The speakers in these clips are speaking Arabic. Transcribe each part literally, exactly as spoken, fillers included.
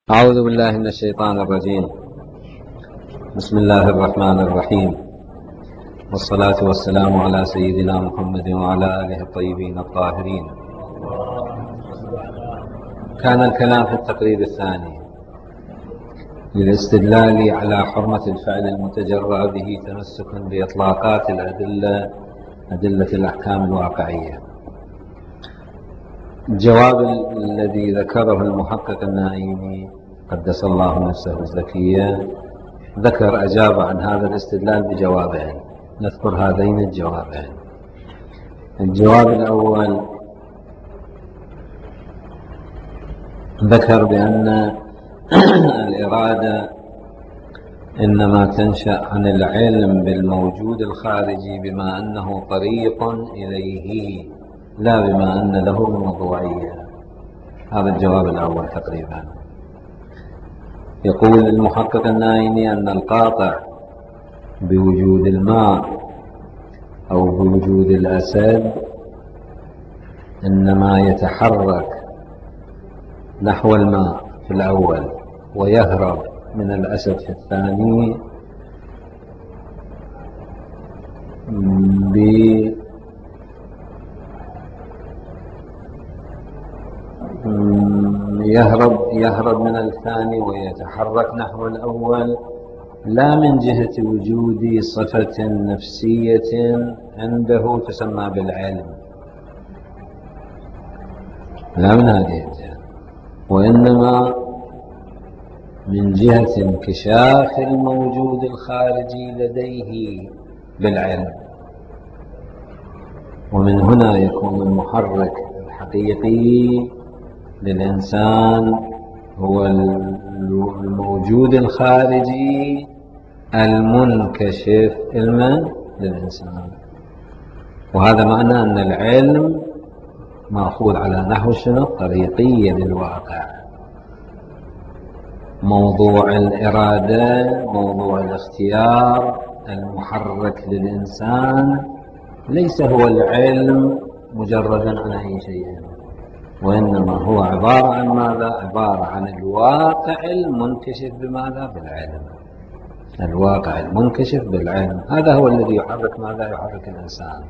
أعوذ بالله من الشيطان الرجيم. بسم الله الرحمن الرحيم، والصلاة والسلام على سيدنا محمد وعلى آله الطيبين الطاهرين. كان الكلام في التقرير الثاني للاستدلال على حرمة الفعل المتجرى به تمسكا بإطلاقات الأدلة أدلة الأحكام الواقعية. الجواب الذي ذكره المحقق النائمي قدس الله نفسه الزكية ذكر أجاب عن هذا الاستدلال بجوابين، نذكر هذين الجوابين. الجواب الأول ذكر بأن الإرادة إنما تنشأ عن العلم بالموجود الخارجي بما أنه طريق إليه، لا بما أن له موضوعية. هذا الجواب الأول تقريبا. يقول المحقق النائمي أن القاطع بوجود الماء أو بوجود الأسد إنما يتحرك نحو الماء في الأول ويهرب من الأسد في الثاني يهرب يهرب من الثاني ويتحرك نحو الأول، لا من جهة وجود صفة نفسية عنده تسمى بالعلم، لا من هذه الجهة، وإنما من جهة انكشاف الموجود الخارجي لديه بالعلم. ومن هنا يكون المحرك الحقيقي للإنسان هو الموجود الخارجي المنكشف المن للإنسان. وهذا معنى أن العلم مأخوذ على نحو شنو؟ طريقية للواقع. موضوع الإرادة، موضوع الاختيار المحرك للإنسان ليس هو العلم مجردا عن أي شيء، وإنما هو عبارة عن ماذا؟ عبارة عن الواقع المنكشف بماذا؟ بالعلم. الواقع المنكشف بالعلم، هذا هو الذي يحرك ماذا؟ يحرك الإنسان.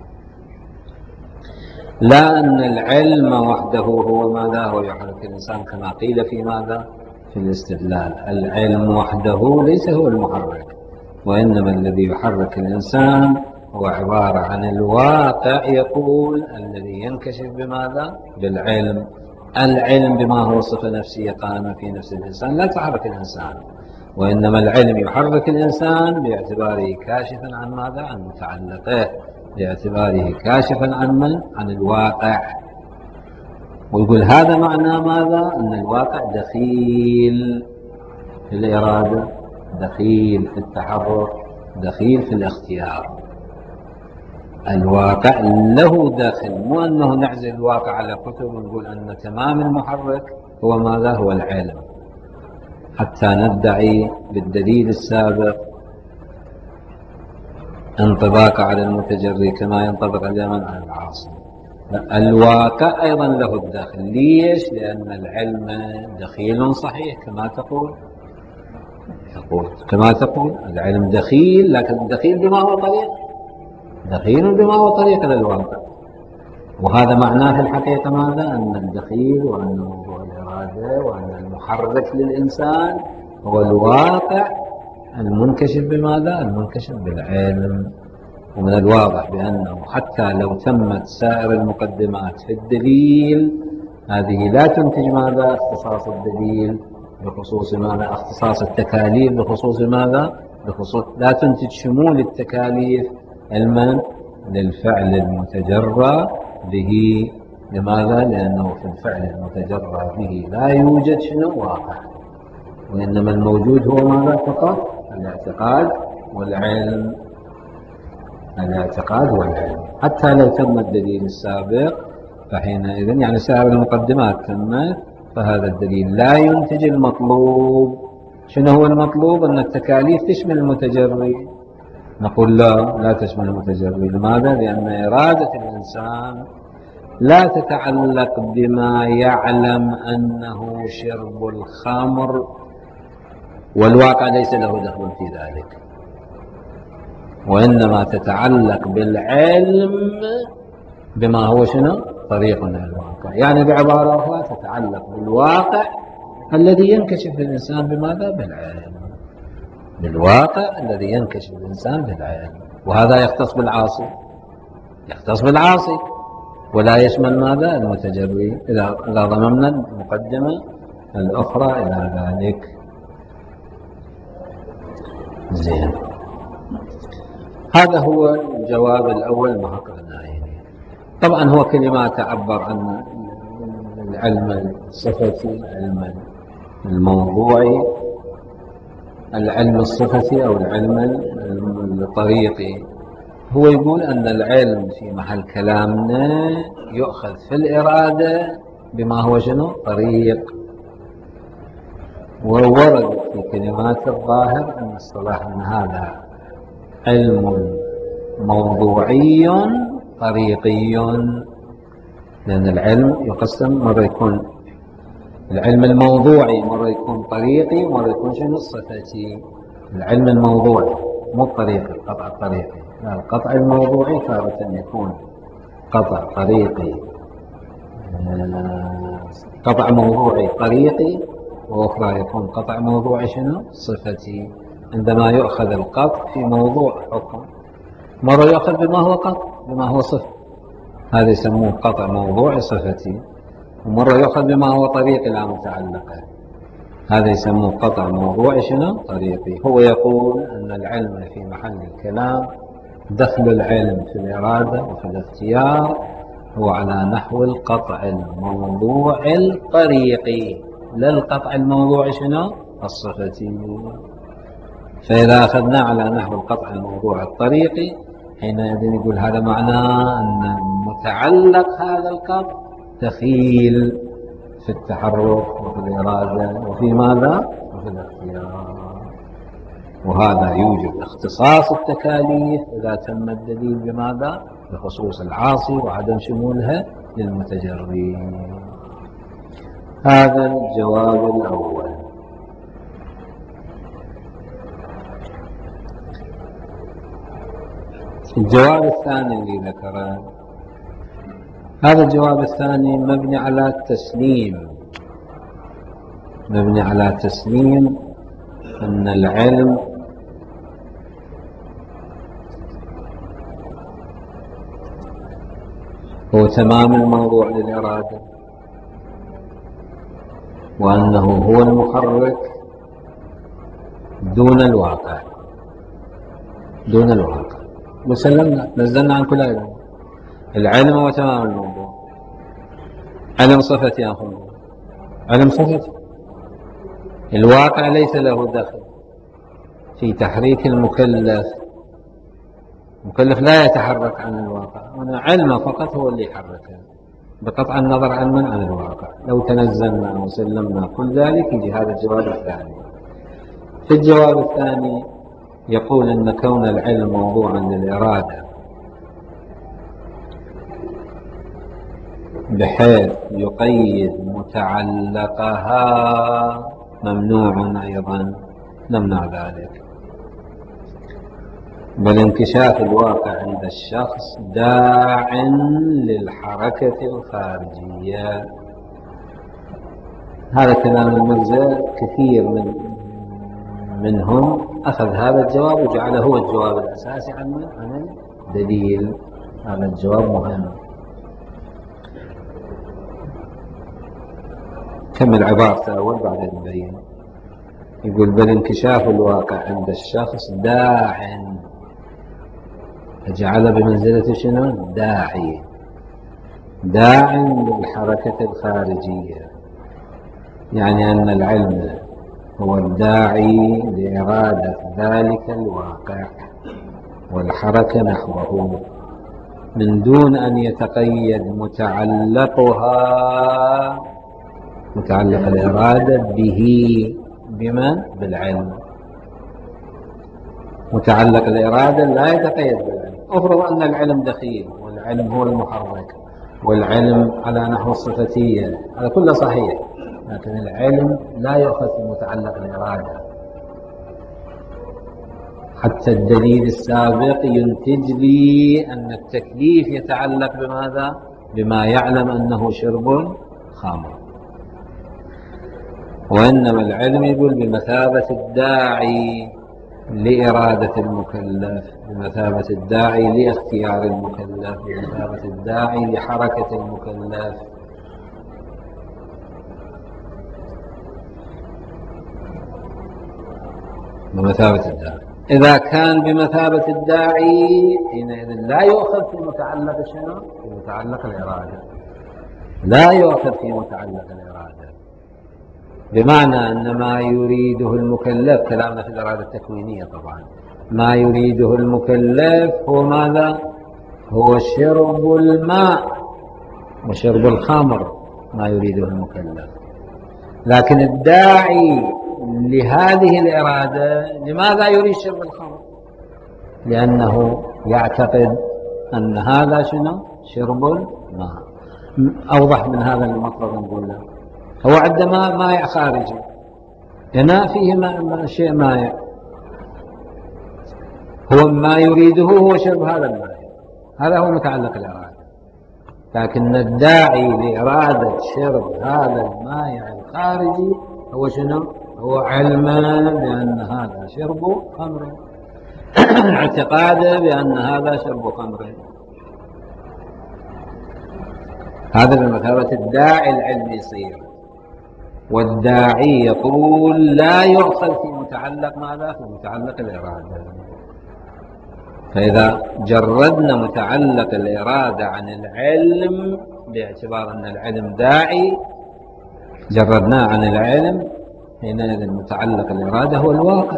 لا أن العلم وحده هو ماذا؟ هو يحرك الإنسان كما قيل في ماذا؟ في الاستدلال. العلم وحده ليس هو المحرك، وإنما الذي يحرك الإنسان هو عبارة عن الواقع، يقول الذي ينكشف بماذا؟ بالعلم. العلم بما هو صفة نفسية قائمة في نفس الإنسان لا تحرك الإنسان، وإنما العلم يحرك الإنسان باعتباره كاشفا عن ماذا؟ عن متعلقه، باعتباره كاشفا عن من؟ عن الواقع. ويقول هذا معنى ماذا؟ أن الواقع دخيل في الإرادة، دخيل في التحرك، دخيل في الاختيار. الواقع له داخل، مو أنه نعزل الواقع على كتب ونقول أن تمام المحرك هو ماذا؟ هو العلم، حتى ندعي بالدليل السابق انطباق على المتجري كما ينطبق اليمن على العاصم. الواقع أيضا له الداخل. ليش؟ لأن العلم دخيل صحيح كما تقول تقول كما تقول العلم دخيل، لكن دخيل بما هو طريق، دخيل بما هو طريق للواقع. وهذا معناه في الحقيقة ماذا؟ أن الدخيل وأن موضوع الإرادة وأن المحرك للإنسان هو الواقع المنكشف بماذا؟ المنكشف بالعلم. ومن الواضح بأنه حتى لو تمت سائر المقدمات في الدليل، هذه لا تنتج ماذا؟ اختصاص الدليل بخصوص ماذا؟ اختصاص التكاليف بخصوص ماذا؟ بخصوص لا تنتج شمول التكاليف علما للفعل المتجرى به. لماذا؟ لأنه في الفعل المتجرى به لا يوجد شنو؟ واقع، وإنما الموجود هو ماذا فقط؟ الاعتقاد والعلم. الاعتقاد والعلم. حتى لو تم الدليل السابق فحينئذ يعني سائر المقدمات تمت، فهذا الدليل لا ينتج المطلوب. شنو هو المطلوب؟ أن التكاليف تشمل المتجري. نقول لا، لا تشمل المتجري. لماذا؟ لأن إرادة الإنسان لا تتعلق بما يعلم أنه شرب الخمر والواقع ليس له دخل في ذلك، وإنما تتعلق بالعلم بما هو شنو طريق من الواقع. يعني بعبارة أخرى تتعلق بالواقع الذي ينكشف الإنسان بماذا؟ بالعلم، بالواقع الذي ينكشف الإنسان بالعلم. وهذا يختص بالعاصي، يختص بالعاصي ولا يشمل ماذا؟ المتجري، إذا ضممنا المقدمة الأخرى إلى ذلك. زين، هذا هو الجواب الأول ما قلنا يعني. طبعا هو كلمة تعبر عن العلم الصفتي، العلم الموضوعي، العلم الصفتي أو العلم الطريقي. هو يقول أن العلم في محل كلامنا يؤخذ في الإرادة بما هو شنو؟ طريق. وورد في كلمات الظاهر أن الصلاح أن هذا علم موضوعي طريقي، لأن العلم يقسم، مرة يكون العلم الموضوعي مرة يكون طريقي ومرة يكون شنو؟ صفتي. العلم الموضوعي مو الطريقي، القطع الطريقي، لا، القطع الموضوعي تارة يكون قطع طريقي، قطع موضوعي طريقي، وأخرى يكون قطع موضوعي شنو؟ صفتي. عندما يؤخذ القطع في موضوع حكم، مرة يؤخذ بما هو قطع بما هو صفة، هذا يسموه قطع موضوعي صفتي. ومرة يؤخذ بما هو طريقي لا متعلقه، هذا يسموه قطع موضوعي شنو؟ طريقي. هو يقول أن العلم في محل الكلام دخل العلم في الإرادة وفي الاختيار هو على نحو القطع الموضوعي الطريقي، لا القطع الموضوعي شنو؟ الصفتي. فإذا أخذنا على نحو القطع الموضوعي الطريقي، حينئذ يقول هذا معناه أن متعلق هذا القطع دخيل في التحرك وفي الإرادة وفي ماذا؟ وفي الاختيار. وهذا يوجب اختصاص التكاليف إذا تم الدليل بماذا؟ بخصوص العاصي وعدم شمولها للمتجري. هذا الجواب الأول. الجواب الثاني اللي ذكره، هذا الجواب الثاني مبني على التسليم، مبني على تسليم أن العلم هو تمام الموضوع للإرادة، وأنه هو المحرك دون الواقع، دون الواقع. وسلمنا، نزلنا عن كل علم. العلم هو تمام الموضوع. علم صفتي يا أخوان، علم صفتي. الواقع ليس له دخل في تحريك المكلف، المكلف لا يتحرك عن الواقع، هنا علمه فقط هو اللي يحركه بقطع النظر عن من؟ عن الواقع. لو تنزلنا وسلمنا كل ذلك يجي هذا الجواب الثاني. في الجواب الثاني يقول أن كون العلم موضوعا للإرادة بحيث يقيد متعلقها ممنوع أيضا، نمنع ذلك. بل انكشاف الواقع عند الشخص داع للحركة الخارجية. هذا كلام المرزا، كثير من منهم أخذ هذا الجواب وجعله هو الجواب الأساسي عن عن الدليل. هذا الجواب مهم. كمل عبارته أول بعدين نبين. يقول بل انكشاف الواقع عند الشخص داع، جعل بمنزلة شنو؟ داعي، داع للحركة الخارجية، يعني أن العلم هو الداعي لإرادة ذلك الواقع والحركة نحوه من دون أن يتقيد متعلقها، متعلق الإرادة به، بمن؟ بالعلم. متعلق الإرادة لا يتقيد بالعلم. أفرض أن العلم دخيل والعلم هو المحرك، والعلم على نحو الصفتية، هذا كله صحيح، لكن العلم لا يؤخذ في متعلق الإرادة. حتى الدليل السابق ينتج لي أن التكليف يتعلق بماذا؟ بما يعلم أنه شرب خمر. وإنما العلم يقول بمثابة الداعي لإرادة المكلف، بمثابة الداعي لاختيار المكلف، بمثابة الداعي لحركة المكلف. بمثابة الداعي. إذا كان بمثابة الداعي حينئذ لا يؤخذ في متعلق شنو؟ في متعلق الإرادة، لا يؤخذ في متعلق الإرادة، بمعنى أن ما يريده المكلف، كلامنا في الإرادة التكوينية طبعا، ما يريده المكلف هو ماذا؟ هو شرب الماء وشرب الخمر، ما يريده المكلف. لكن الداعي لهذه الإرادة لماذا يريد شرب الخمر؟ لأنه يعتقد أن هذا شنو؟ شرب الماء. أوضح من هذا المطلب نقول له هو عندما مائع خارجي يناء فيه ما شيء مائع، هو ما يريده هو شرب هذا الماء، هذا هو متعلق الإرادة. لكن الداعي لإرادة شرب هذا المائع الخارجي هو شنو؟ هو علما بأن هذا شرب خمر، اعتقاده بأن هذا شرب خمر. هذا بمثابة الداعي العلمي يصير. والداعي يقول لا يؤخذ في متعلق ماذا؟ في متعلق الإرادة. فإذا جردنا متعلق الإرادة عن العلم باعتبار أن العلم داعي، جردناه عن العلم، حينئذ متعلق الإرادة هو الواقع.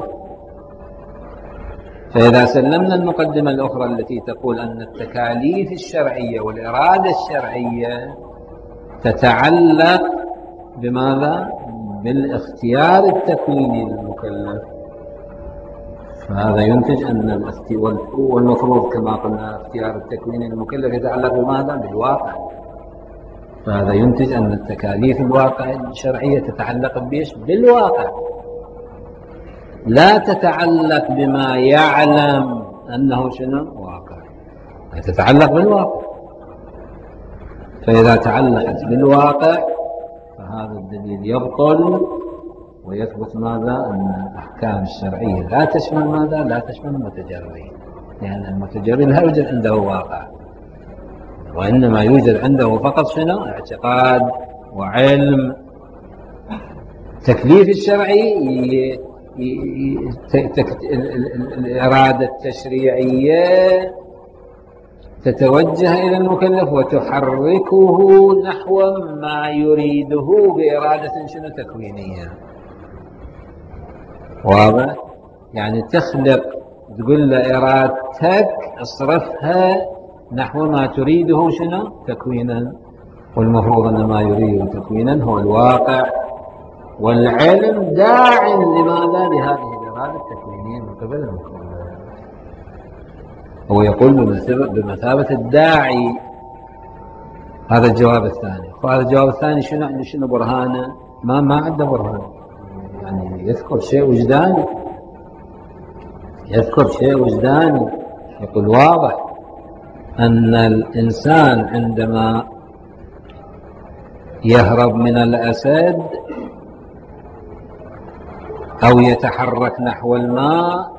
فإذا سلمنا المقدمة الأخرى التي تقول أن التكاليف الشرعية والإرادة الشرعية تتعلق بماذا؟ بالاختيار التكويني للمكلف، فهذا ينتج أن والمفروض كما قلنا اختيار التكويني للمكلف يتعلق بماذا؟ بالواقع. فهذا ينتج أن التكاليف الواقع الشرعية تتعلق بإيش؟ بالواقع، لا تتعلق بما يعلم أنه شنو؟ واقع، تتعلق بالواقع. فإذا تعلقت بالواقع فهذا الدليل يبطل ويثبت ماذا؟ أن الأحكام الشرعية لا تشمل ماذا؟ لا تشمل المتجرد، لأن المتجرد لا يوجد عنده واقع، وإنما يوجد عنده فقط شنو؟ اعتقاد وعلم. التكليف الشرعي الإرادة التشريعية تتوجه إلى المكلف وتحركه نحو ما يريده بإرادة شنو؟ تكوينية. واضح؟ يعني تخلق، تقول له إرادتك اصرفها نحو ما تريده شنو؟ تكوينا. والمفروض أن ما يريده تكوينا هو الواقع، والعلم داع لماذا؟ لهذه الإرادة التكوينية من قبل المكلف. هو يقول بمثابة الداعي. هذا الجواب الثاني. وهذا الجواب الثاني شنو عنده؟ شنو برهانه؟ ما ما عنده برهان، يعني يذكر شيء وجداني، يذكر شيء وجداني. يقول واضح أن الإنسان عندما يهرب من الأسد أو يتحرك نحو الماء،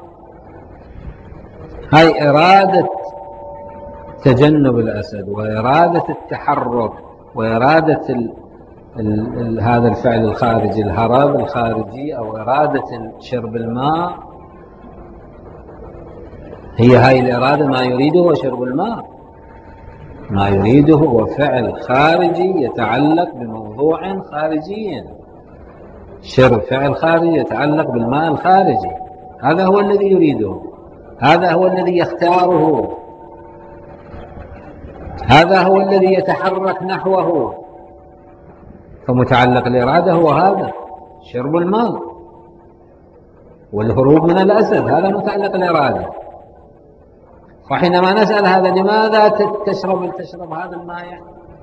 هاي إرادة تجنب الأسد وإرادة التحرك وإرادة ال ال ال هذا الفعل الخارجي، الهرب الخارجي، أو إرادة شرب الماء. هي هاي الإرادة ما يريده هو شرب الماء، ما يريده هو فعل خارجي يتعلق بموضوع خارجي، شرب فعل خارجي يتعلق بالماء الخارجي، هذا هو الذي يريده، هذا هو الذي يختاره، هذا هو الذي يتحرك نحوه. فمتعلق الإرادة هو هذا شرب الماء والهروب من الأسد، هذا متعلق الإرادة. وحينما نسأل هذا لماذا تشرب تشرب هذا الماء،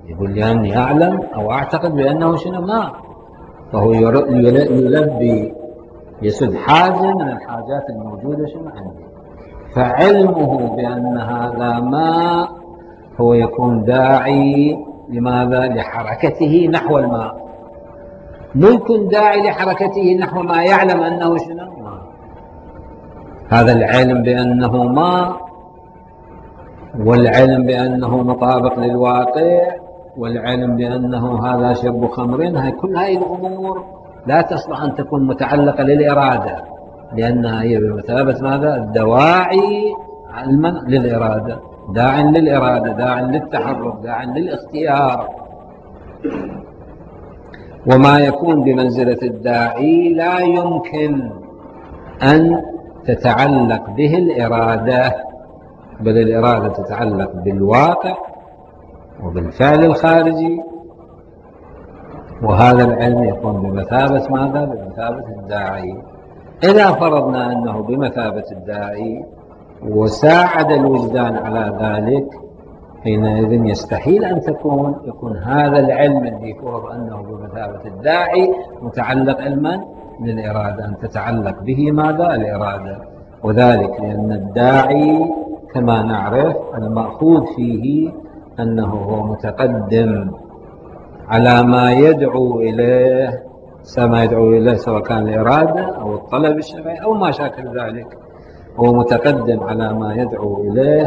يقول لأني أعلم أو أعتقد بأنه شنو ما، فهو يلبي يسد حاجة من الحاجات الموجودة شنو عنده. فعلمه بأن هذا ما هو يكون داعي لماذا؟ لحركته نحو الماء. مو يكون داعي لحركته نحو ما يعلم أنه شنو ما. هذا العلم بأنه ما، والعلم بأنه مطابق للواقع، والعلم بأنه هذا شرب خمر، هاي كل هاي الأمور لا تصلح أن تكون متعلقة للإرادة، لأنها هي بمثابة ماذا؟ الدواعي علما للإرادة، داع للإرادة، داع للتحرك، داع للاختيار. وما يكون بمنزلة الداعي لا يمكن أن تتعلق به الإرادة، بل الإرادة تتعلق بالواقع وبالفعل الخارجي، وهذا العلم يكون بمثابة ماذا؟ بمثابة الداعي. إذا فرضنا أنه بمثابة الداعي وساعد الوجدان على ذلك، حينئذ يستحيل أن تكون يكون هذا العلم الذي فرض أنه بمثابة الداعي متعلق علما للإرادة، أن تتعلق به ماذا؟ الإرادة. وذلك لأن الداعي كما نعرف المأخوذ فيه أنه هو متقدم على ما يدعو إليه، ما يدعو إليه سواء كان الإرادة أو الطلب الشرعي أو ما شاكل ذلك، هو متقدم على ما يدعو إليه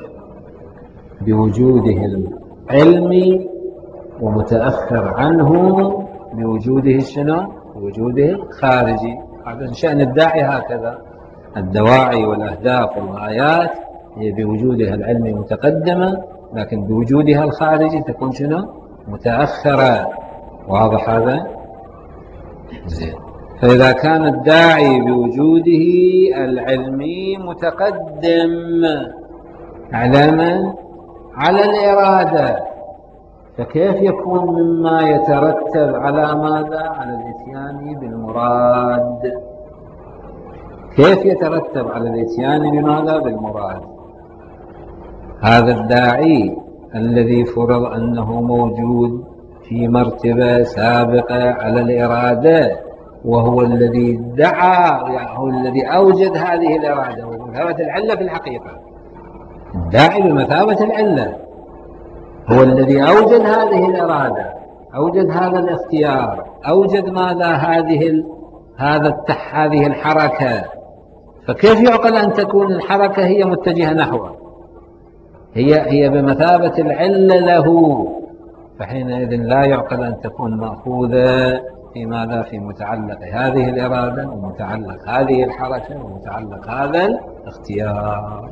بوجوده العلمي، ومتأخر عنه بوجوده الشنو؟ بوجوده الخارجي. هذا شأن الداعي هكذا، الدواعي والأهداف والغايات هي بوجودها العلمي متقدمة، لكن بوجودها الخارجي تكون شنو؟ متأخرة. واضح هذا؟ زين. فإذا كان الداعي بوجوده العلمي متقدم على من؟ على الإرادة، فكيف يكون مما يترتب على ماذا؟ على الإتيان بالمراد. كيف يترتب على الإتيان بماذا؟ بالمراد. هذا الداعي الذي فرض أنه موجود في مرتبة سابقة على الإرادة، وهو الذي دعا، يعني هو الذي أوجد هذه الإرادة بمثابة العلة في الحقيقة. الداعي بمثابة العلة هو الذي أوجد هذه الإرادة، أوجد هذا الاختيار، أوجد ماذا؟ هذه ال... هذا التح... هذه الحركة. فكيف يعقل أن تكون الحركة هي متجهة نحوه؟ هي هي بمثابة العلة له، فحينئذ لا يعقل أن تكون مأخوذة في ماذا؟ في متعلق هذه الإرادة، ومتعلق هذه الحركة، ومتعلق هذا الاختيار.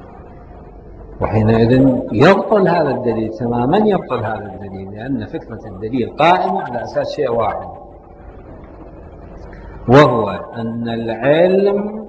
وحينئذ يبطل هذا الدليل تماما، يبطل هذا الدليل، لأن فكرة الدليل قائمة على أساس شيء واحد، وهو أن العلم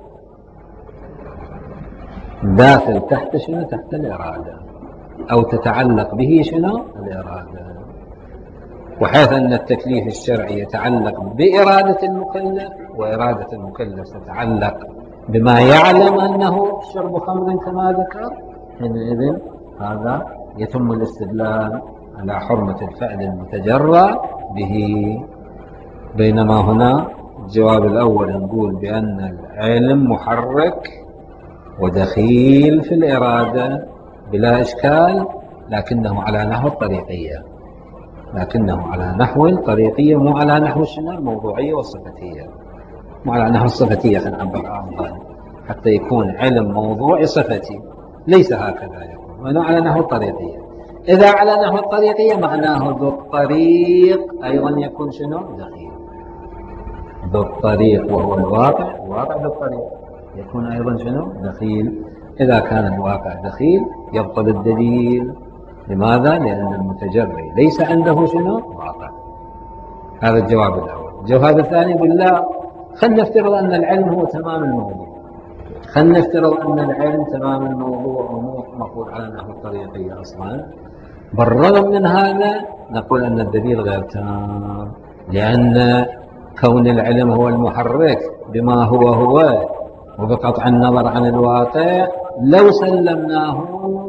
داخل تحت شنو؟ تحت الإرادة، أو تتعلق به شنو؟ الإرادة. وحيث أن التكليف الشرعي يتعلق بإرادة المكلف، وإرادة المكلف تتعلق بما يعلم أنه شرب خمر كما ذكر، حينئذ هذا يتم الاستدلال على حرمة الفعل المتجرى به. بينما هنا الجواب الأول نقول بأن العلم محرك ودخيل في الإرادة بلا إشكال، لكنه على نحو الطريقية، لكنه على نحو الطريقية، مو على نحو شنو؟ الموضوعية والصفتية، مو على نحو الصفتية. خلينا نعبر أفضل حتى يكون علم موضوعي صفتي، ليس هكذا يكون، وأنه على نحو الطريقية. إذا على نحو الطريقية معناه ذو الطريق أيضا يكون شنو؟ دخيل. ذو الطريق وهو الواقع، الواقع ذو الطريق يكون أيضا شنو؟ دخيل. إذا كان الواقع دخيل يبطل الدليل. لماذا؟ لأن المتجري ليس عنده شنو؟ واقع. هذا الجواب الأول. الجواب الثاني يقول لا، خلنا نفترض أن العلم هو تمام الموضوع، خلنا نفترض أن العلم تمام الموضوع ومو مفروض على نحو الطريقية أصلا. بالرغم من هذا نقول أن الدليل غير تام، لأن كون العلم هو المحرك بما هو هو وبقطع النظر عن الواقع، لو سلمناه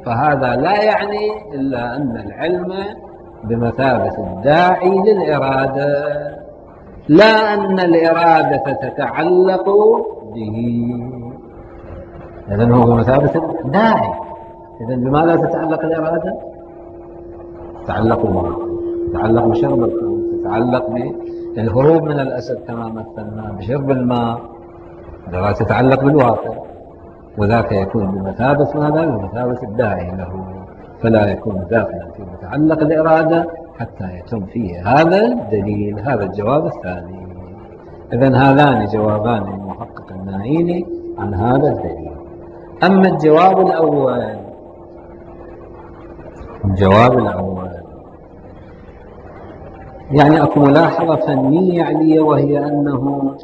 فهذا لا يعني إلا أن العلم بمثابة الداعي للإرادة، لا أن الإرادة تتعلق به. إذن هو بمثابة الداعي. إذن بماذا تتعلق الإرادة؟ تتعلق بالماء، تتعلق بشرب الخمر، تتعلق بالهروب من الأسد كما مثلنا بشرب الماء، لا تتعلق بالواقع، وذاك يكون بمثابة ماذا؟ بمثابة الداعي له، فلا يكون داخلا في متعلق الإرادة حتى يتم فيه هذا الدليل. هذا الجواب الثاني. إذن هذان جوابان للمحقق النائيني عن هذا الدليل. أما الجواب الأول، الجواب الأول يعني أكو ملاحظة فنية عليه، وهي أنه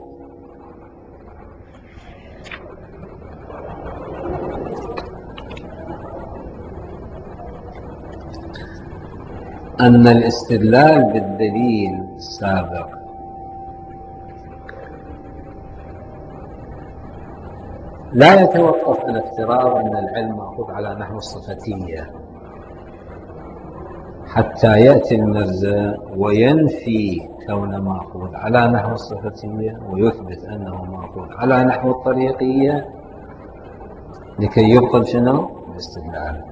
أن الاستدلال بالدليل السابق لا يتوقف على افتراض أن العلم مأخوذ على نحو الصفتية حتى يأتي المرزا وينفي كونه مأخوذ على نحو الصفتية ويثبت أنه مأخوذ على نحو الطريقية لكي يبطل شنو؟ الاستدلال.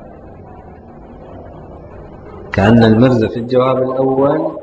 كأن المرزا في الجواب الأول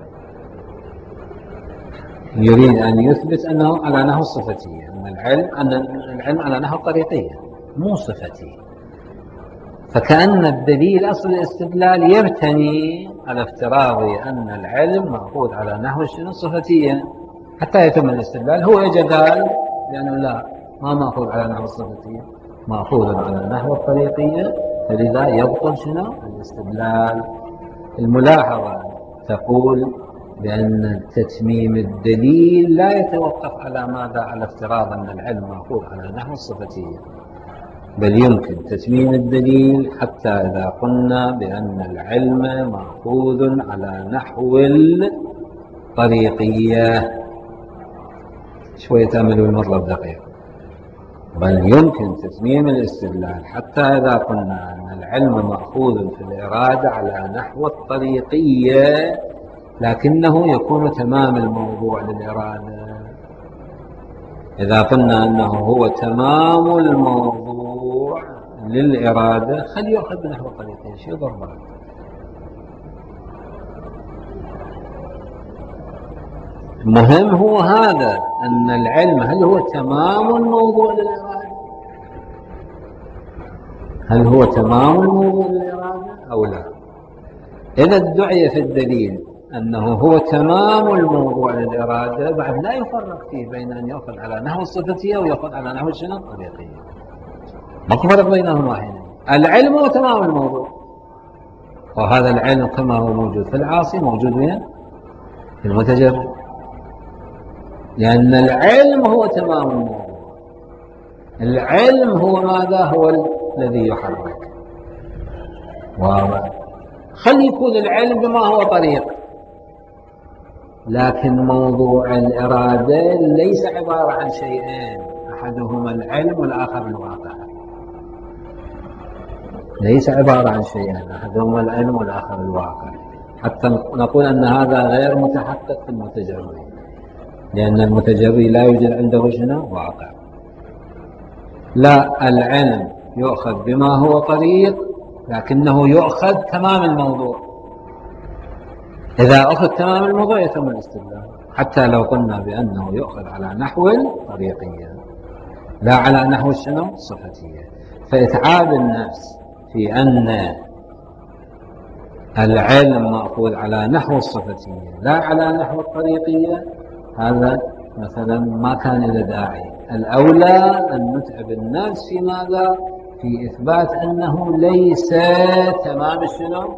يريد أن يثبت أنه على نحو الصفتية، أن العلم أن العلم على نحو الطريقية مو صفتي، فكأن الدليل أصل الاستدلال يبتني على افتراض أن العلم مأخوذ على نحو الصفتية حتى يتم الاستدلال. هو جدال لأنه لا، ما مأخوذ على نحو الصفتية، مأخوذ على نحو الطريقية، فلذا يبطل شنو؟ الاستدلال. الملاحظة تقول بأن تتميم الدليل لا يتوقف على ماذا؟ على افتراض أن العلم مأخوذ على نحو الصفتية، بل يمكن تتميم الدليل حتى إذا قلنا بأن العلم مأخوذ على نحو الطريقية. شوية تأملوا المطلب دقيق. بل يمكن تتميم الاستدلال حتى إذا قلنا أن العلم مأخوذ في الإرادة على نحو الطريقية، لكنه يكون تمام الموضوع للإرادة. إذا قلنا أنه هو تمام الموضوع للإرادة خل يأخذ بنحو الطريقية، شيء ضربه. المهم هو هذا، أن العلم هل هو تمام الموضوع للإرادة؟ هل هو تمام الموضوع للإرادة أو لا؟ إذا ادعي في الدليل أنه هو تمام الموضوع للإرادة، بعد لا يفرق فيه بين أن يأخذ على نحو الصفتية ويأخذ على نحو شنو؟ الطريقية. ما فرق بينهما حين العلم هو تمام الموضوع، وهذا العلم كما هو موجود في العاصي موجود وين؟ في المتجرد، لأن العلم هو تمام الموضوع. العلم هو ماذا؟ هو الذي يحرك. واضح؟ خلي يكون العلم بما هو طريق، لكن موضوع الإرادة ليس عبارة عن شيئين، أحدهما العلم والآخر الواقع. ليس عبارة عن شيئين، أحدهما العلم والآخر الواقع، حتى نقول أن هذا غير متحقق في المتجري، لأن المتجري لا يوجد عنده شنو؟ واقع. لا، العلم يؤخذ بما هو طريق، لكنه يؤخذ تمام الموضوع. إذا أخذ تمام الموضوع يتم الاستدلال، حتى لو قلنا بأنه يؤخذ على نحو الطريقية لا على نحو شنو؟ الصفتية. فإتعاب النفس في أن العلم مأخوذ على نحو الصفتية لا على نحو الطريقية، هذا مثلا ما كان له داعي. الأولى أن نتعب النفس في ماذا؟ في إثبات أنه ليس تمام الشنو؟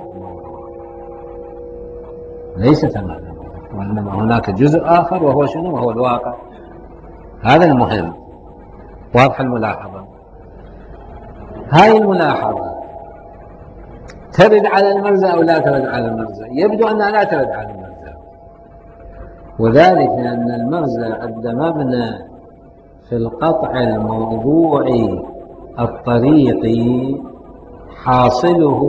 ليس تماما، وإنما هناك جزء آخر وهو شنو؟ وهو الواقع. هذا المهم. واضح الملاحظة؟ هاي الملاحظة ترد على المرزا أو لا ترد على المرزا؟ يبدو أنها لا ترد على المرزا، وذلك لأن المرزا قد مبنى في القطع الموضوعي الطريقي حاصله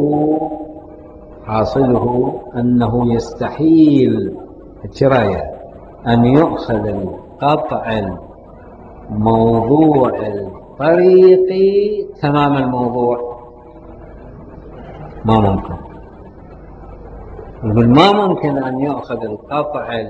حاصله أنه يستحيل الشراية أن يؤخذ القطع الموضوع الطريقي تمام الموضوع، ما ممكن. يقول ما ممكن أن يؤخذ القطع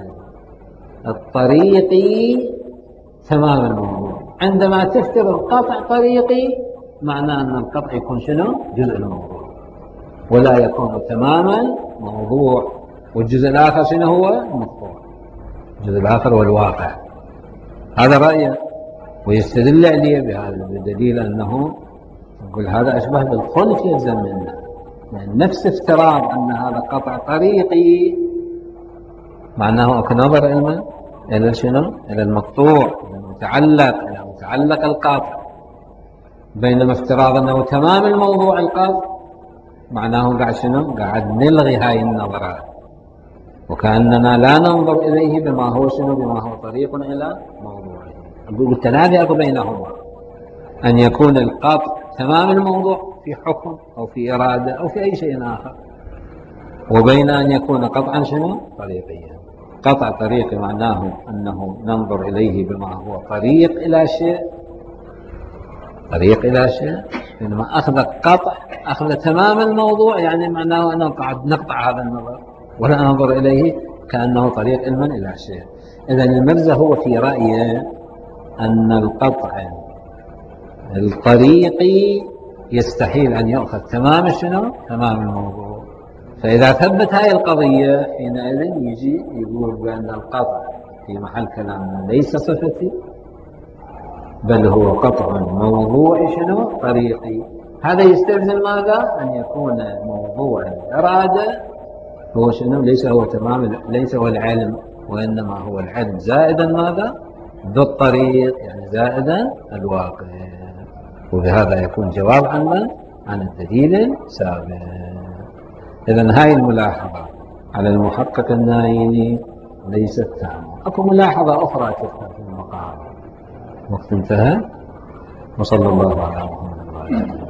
الطريقي تمام الموضوع. عندما تفترض قطع طريقي معناه أن القطع يكون شنو؟ جزء الموضوع، ولا يكون تماما موضوع. والجزء الآخر شنو هو؟ المقطوع. الجزء الآخر هو الواقع. هذا رأيه، ويستدل عليه بهذا بدليل أنه يقول هذا أشبه بالخلف يلزم منه، يعني نفس افتراض أن هذا قطع طريقي معناه أكو نظر علما إلى شنو؟ إلى المقطوع، إلى المتعلق، إلى متعلق القاطع. بينما افتراض أنه تمام الموضوع القاطع معناه قاعد شنو؟ قاعد نلغي هاي النظرات، وكأننا لا ننظر إليه بما هو شنو؟ بما هو طريق إلى موضوعه. أقول التنافي أكو بينهما، أن يكون القطع تمام الموضوع في حكم أو في إرادة أو في أي شيء آخر، وبين أن يكون قطعا شنو؟ طريقيا. قطع طريقي معناه أنه ننظر إليه بما هو طريق إلى شيء، طريق إلى شيء. بينما أخذ قطع أخذ تمام الموضوع يعني معناه أنه قاعد نقطع هذا النظر ولا ننظر إليه كأنه طريق علما إلى شيء. إذن المرزا هو في رأيه أن القطع الطريقي يستحيل أن يؤخذ تمام شنو؟ تمام الموضوع. فإذا ثبت هذه القضية حينئذ يجي يقول بأن القطع في محل كلامنا ليس صفتي، بل هو قطع موضوع شنو؟ طريقي. هذا يستلزم ماذا؟ أن يكون موضوع الإرادة هو شنو؟ ليس هو تمام، ليس هو العلم، وإنما هو العلم زائدا ماذا؟ ذو الطريق، يعني زائدا الواقع. وبهذا يكون جواب عن من؟ عن الدليل السابق. إذن هاي الملاحظة على المحقق النايني ليست تامة. أكو ملاحظة أخرى تذكر في المقام. وقت انتهى، وصلى الله على محمد وعلى آله.